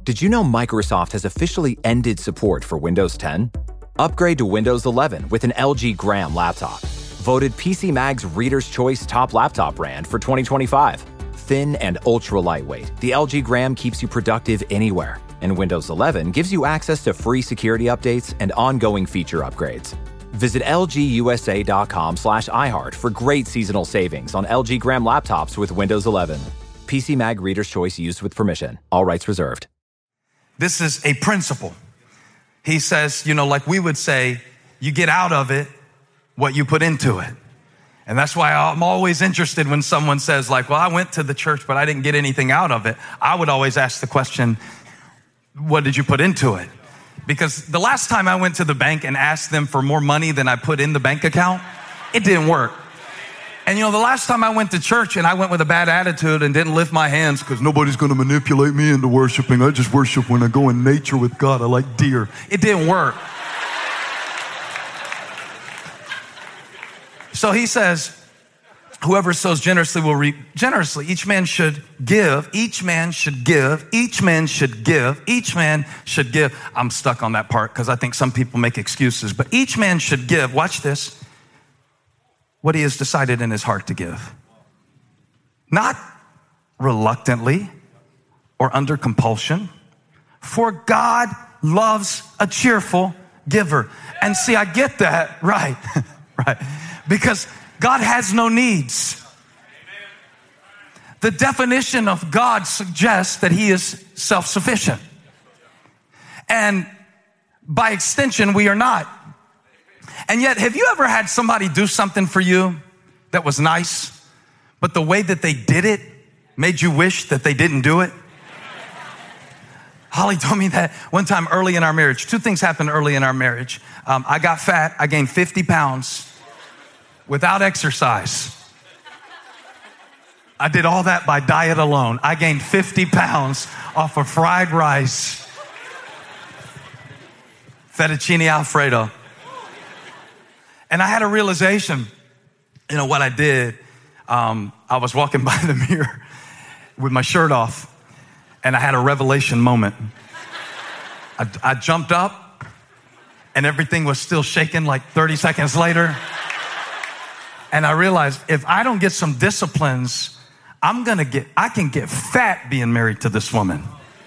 Did you know Microsoft has officially ended support for Windows 10? Upgrade to Windows 11 with an LG Gram laptop. Voted PC Mag's Reader's Choice Top Laptop Brand for 2025. Thin and ultra lightweight, the LG Gram keeps you productive anywhere. And Windows 11 gives you access to free security updates and ongoing feature upgrades. Visit lgusa.com/iHeart for great seasonal savings on LG Gram laptops with Windows 11. PC Mag Reader's Choice used with permission. All rights reserved. This is a principle. He says, like we would say, you get out of it what you put into it. And that's why I'm always interested when someone says well, I went to the church, but I didn't get anything out of it. I would always ask the question, what did you put into it? Because the last time I went to the bank and asked them for more money than I put in the bank account, it didn't work. And the last time I went to church and I went with a bad attitude and didn't lift my hands because nobody's going to manipulate me into worshiping. I just worship when I go in nature with God. I like deer. It didn't work. So he says, whoever sows generously will reap generously. Each man should give. Each man should give. Each man should give. Each man should give. I'm stuck on that part because I think some people make excuses. But each man should give. Watch this. What he has decided in his heart to give. Not reluctantly or under compulsion. For God loves a cheerful giver. And see, I get that. Right. Right. Because God has no needs. The definition of God suggests that he is self-sufficient. And by extension, we are not. And yet, have you ever had somebody do something for you that was nice, but the way that they did it made you wish that they didn't do it? Holly told me that one time early in our marriage. Two things happened early in our marriage. I got fat. I gained 50 pounds without exercise. I did all that by diet alone. I gained 50 pounds off of fried rice, fettuccine Alfredo. And I had a realization, what I did. I was walking by the mirror with my shirt off, and I had a revelation moment. I jumped up, and everything was still shaking like 30 seconds later. And I realized if I don't get some disciplines, I can get fat being married to this woman.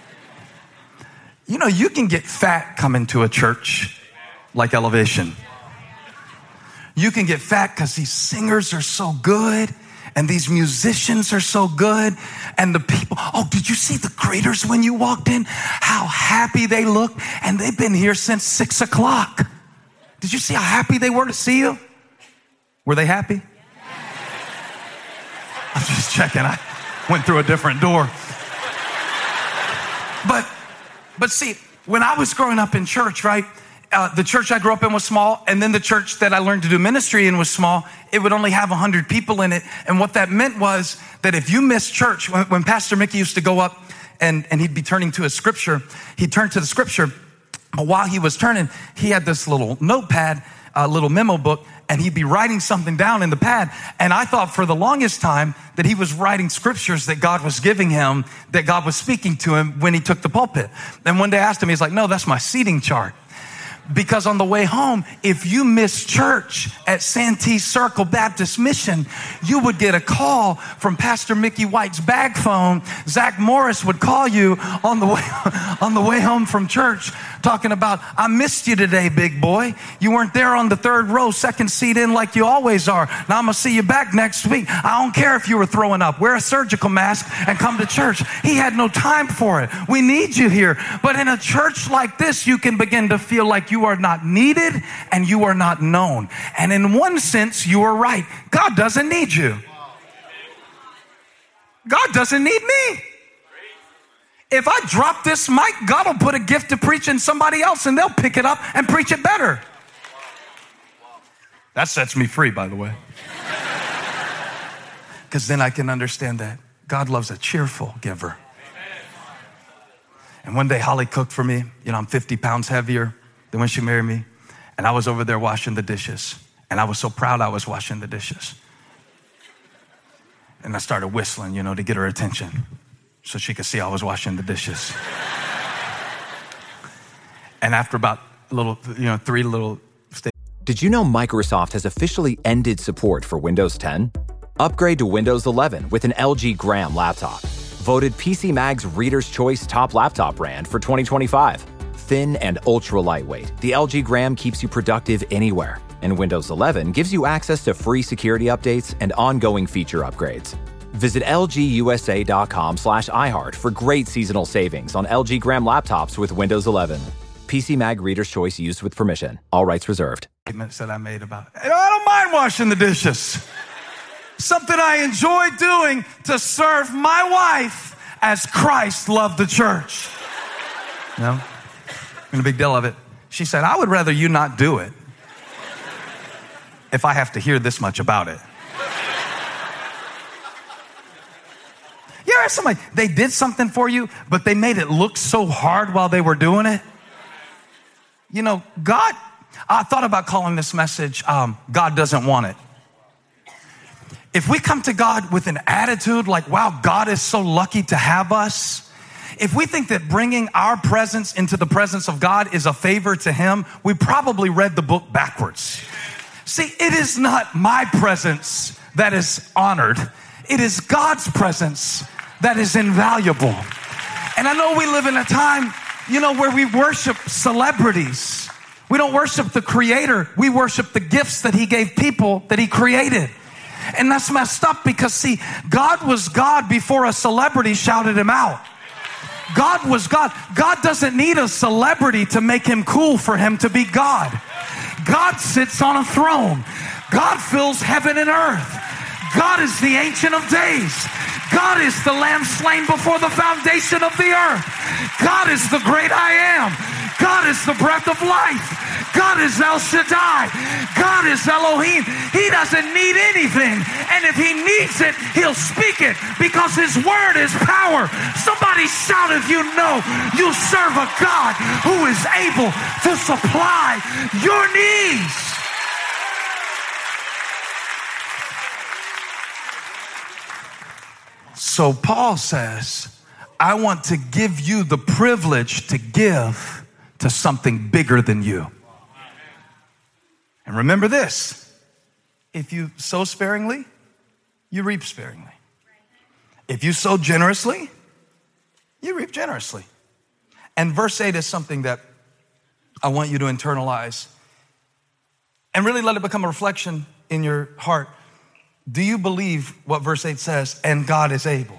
You can get fat coming to a church like Elevation. You can get fat because these singers are so good and these musicians are so good. And the people, did you see the greeters when you walked in? How happy they looked. And they've been here since 6 o'clock. Did you see how happy they were to see you? Were they happy? I'm just checking. I went through a different door. But see, when I was growing up in church, right? The church I grew up in was small, and then the church that I learned to do ministry in was small. It would only have 100 people in it. And what that meant was that if you missed church, when Pastor Mickey used to go up and he'd be turning to a scripture, he'd turn to the scripture. But while he was turning, he had this little notepad, a little memo book, and he'd be writing something down in the pad. And I thought for the longest time that he was writing scriptures that God was giving him, that God was speaking to him when he took the pulpit. And one day I asked him, he's like, no, that's my seating chart. Because on the way home, if you missed church at Santee Circle Baptist Mission, you would get a call from Pastor Mickey White's bag phone. Zach Morris would call you on the way home from church, talking about, I missed you today, big boy. You weren't there on the third row, second seat in like you always are. Now I'm going to see you back next week. I don't care if you were throwing up. Wear a surgical mask and come to church. He had no time for it. We need you here. But in a church like this, you can begin to feel like you are not needed and you are not known. And in one sense, you are right. God doesn't need you. God doesn't need me. If I drop this mic, God will put a gift to preach in somebody else and they'll pick it up and preach it better. That sets me free, by the way. Because then I can understand that God loves a cheerful giver. And one day Holly cooked for me. I'm 50 pounds heavier than when she married me. And I was over there washing the dishes. And I was so proud I was washing the dishes. And I started whistling, to get her attention so she could see I was washing the dishes. And after about three little stages. Did you know Microsoft has officially ended support for Windows 10? Upgrade to Windows 11 with an LG Gram laptop. Voted PC Mag's Reader's Choice Top Laptop Brand for 2025. Thin and ultra lightweight, the LG Gram keeps you productive anywhere. And Windows 11 gives you access to free security updates and ongoing feature upgrades. Visit lgusa.com/iHeart for great seasonal savings on LG Gram laptops with Windows 11. PC Mag Reader's Choice used with permission. All rights reserved. Statements that I made about it. And I don't mind washing the dishes. Something I enjoy doing to serve my wife as Christ loved the church. No? And a big deal of it. She said, I would rather you not do it if I have to hear this much about it. You ever somebody, they did something for you, but they made it look so hard while they were doing it? You know, God, I thought about calling this message, God doesn't want it. If we come to God with an attitude like, wow, God is so lucky to have us, if we think that bringing our presence into the presence of God is a favor to him, we probably read the book backwards. See, it is not my presence that is honored. It is God's presence that is invaluable. And I know we live in a time, where we worship celebrities. We don't worship the creator. We worship the gifts that he gave people that he created. And that's messed up because, see, God was God before a celebrity shouted him out. God was God. God doesn't need a celebrity to make him cool for him to be God. God sits on a throne. God fills heaven and earth. God is the Ancient of Days. God is the Lamb slain before the foundation of the earth. God is the great I am. God is the breath of life. God is El Shaddai. God is Elohim. He doesn't need anything. And if he needs it, he'll speak it because his word is power. Somebody shout if you know you serve a God who is able to supply your needs. So Paul says, I want to give you the privilege to give to something bigger than you. And remember this, if you sow sparingly, you reap sparingly. If you sow generously, you reap generously. And verse 8 is something that I want you to internalize and really let it become a reflection in your heart. Do you believe what verse 8 says, and God is able?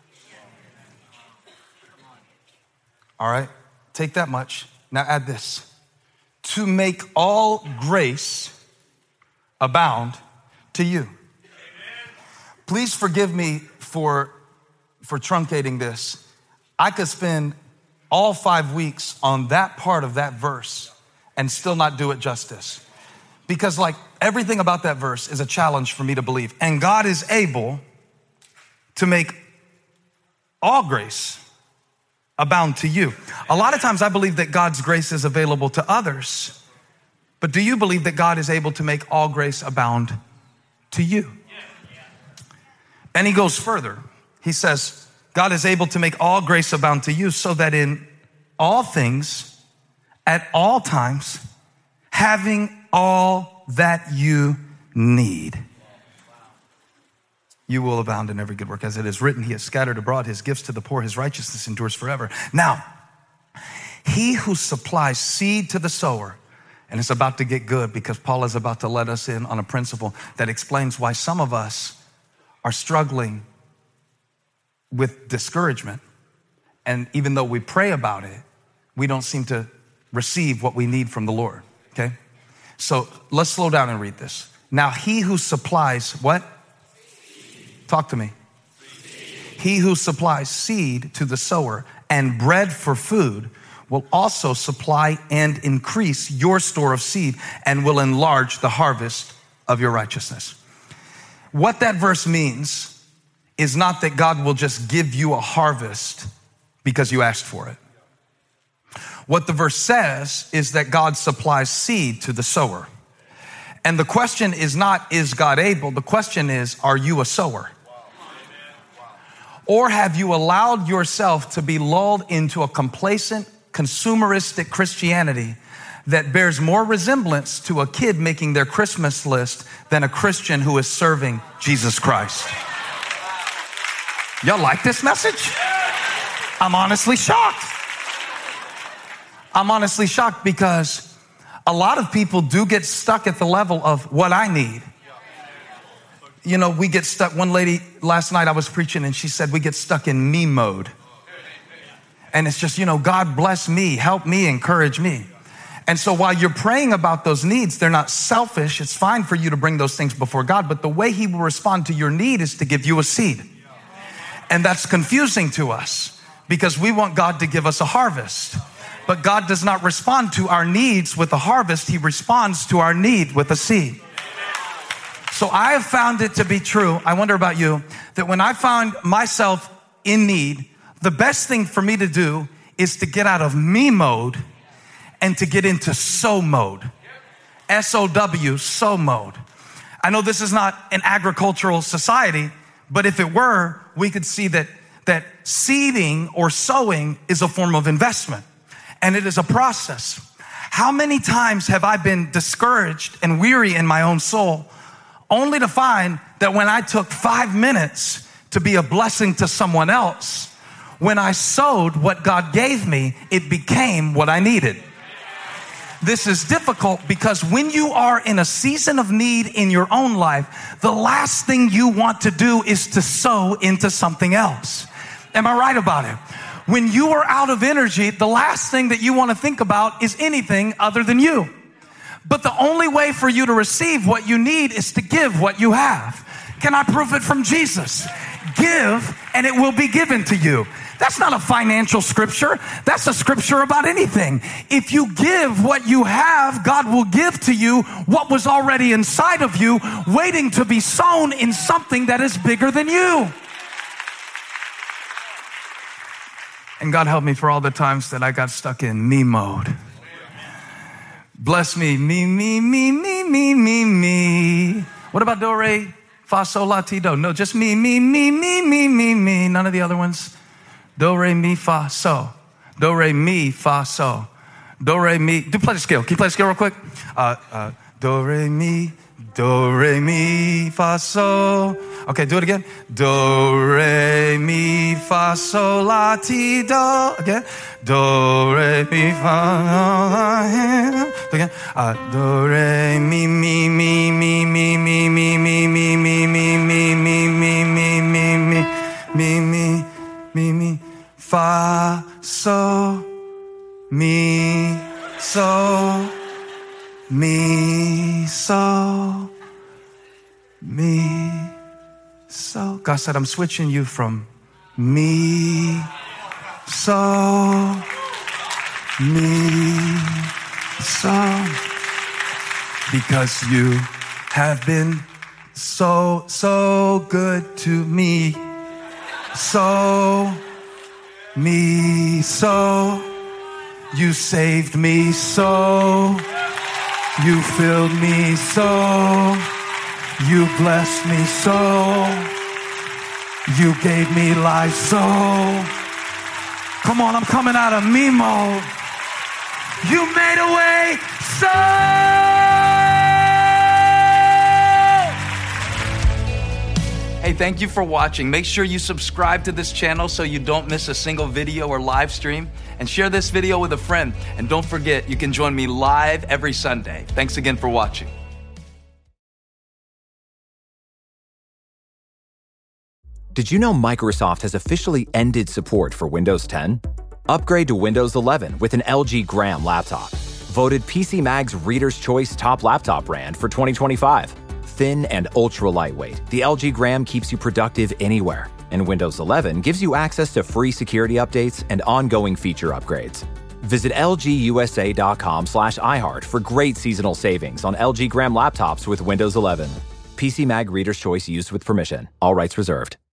All right, take that much. Now add this. To make all grace abound to you. Please forgive me for truncating this. I could spend all 5 weeks on that part of that verse and still not do it justice. Because everything about that verse is a challenge for me to believe. And God is able to make all grace abound to you. A lot of times I believe that God's grace is available to others. But do you believe that God is able to make all grace abound to you? And he goes further. He says, God is able to make all grace abound to you so that in all things, at all times, having all that you need, you will abound in every good work. As it is written, he has scattered abroad his gifts to the poor. His righteousness endures forever. Now, he who supplies seed to the sower, and it's about to get good because Paul is about to let us in on a principle that explains why some of us are struggling with discouragement. And even though we pray about it, we don't seem to receive what we need from the Lord, okay? So let's slow down and read this. Now, he who supplies what? Talk to me. He who supplies seed to the sower and bread for food will also supply and increase your store of seed and will enlarge the harvest of your righteousness. What that verse means is not that God will just give you a harvest because you asked for it. What the verse says is that God supplies seed to the sower. And the question is not, is God able? The question is, are you a sower? Or have you allowed yourself to be lulled into a complacent consumeristic Christianity that bears more resemblance to a kid making their Christmas list than a Christian who is serving Jesus Christ. Y'all like this message? I'm honestly shocked. I'm honestly shocked because a lot of people do get stuck at the level of what I need. You know, we get stuck. One lady last night I was preaching and she said we get stuck in me mode. And it's just, you know, God bless me, help me, encourage me. And so while you're praying about those needs, they're not selfish. It's fine for you to bring those things before God, but the way he will respond to your need is to give you a seed. And that's confusing to us because we want God to give us a harvest. But God does not respond to our needs with a harvest. He responds to our need with a seed. So I have found it to be true, I wonder about you, that when I found myself in need, the best thing for me to do is to get out of me mode and to get into sow mode. S-O-W, sow mode. I know this is not an agricultural society, but if it were, we could see that seeding or sowing is a form of investment, and it is a process. How many times have I been discouraged and weary in my own soul, only to find that when I took 5 minutes to be a blessing to someone else, when I sowed what God gave me, it became what I needed. This is difficult because when you are in a season of need in your own life, the last thing you want to do is to sow into something else. Am I right about it? When you are out of energy, the last thing that you want to think about is anything other than you. But the only way for you to receive what you need is to give what you have. Can I prove it from Jesus? Give and it will be given to you. That's not a financial scripture. That's a scripture about anything. If you give what you have, God will give to you what was already inside of you, waiting to be sown in something that is bigger than you. And God help me for all the times that I got stuck in me mode. Bless me, me. What about do, re, fa, sol, la, ti, do? No, just me. None of the other ones. Do, re, mi, fa, so. Do, re, mi, fa, so. Do, re, mi. Do play the scale. Can you play the scale real quick? Do, re, mi, fa, so. Okay, do it again. Do, re, mi, fa, so, la, ti, do. Again. Do, re, mi, fa, la, again. Do, re, mi, fa, so, mi, so, mi, so, mi, so. God said, I'm switching you from me, so, me, so, because you have been so good to me, so, me, so, you saved me, so, you filled me, so, you blessed me, so, you gave me life, so. Come on, I'm coming out of me mode. You made a way, so. Hey, thank you for watching. Make sure you subscribe to this channel so you don't miss a single video or live stream. And share this video with a friend. And don't forget, you can join me live every Sunday. Thanks again for watching. Did you know Microsoft has officially ended support for Windows 10? Upgrade to Windows 11 with an LG Gram laptop. Voted PC Mag's Reader's Choice Top Laptop Brand for 2025. Thin and ultra lightweight, the LG Gram keeps you productive anywhere. And Windows 11 gives you access to free security updates and ongoing feature upgrades. Visit lgusa.com/iHeart for great seasonal savings on LG Gram laptops with Windows 11. PC Mag Reader's Choice used with permission. All rights reserved.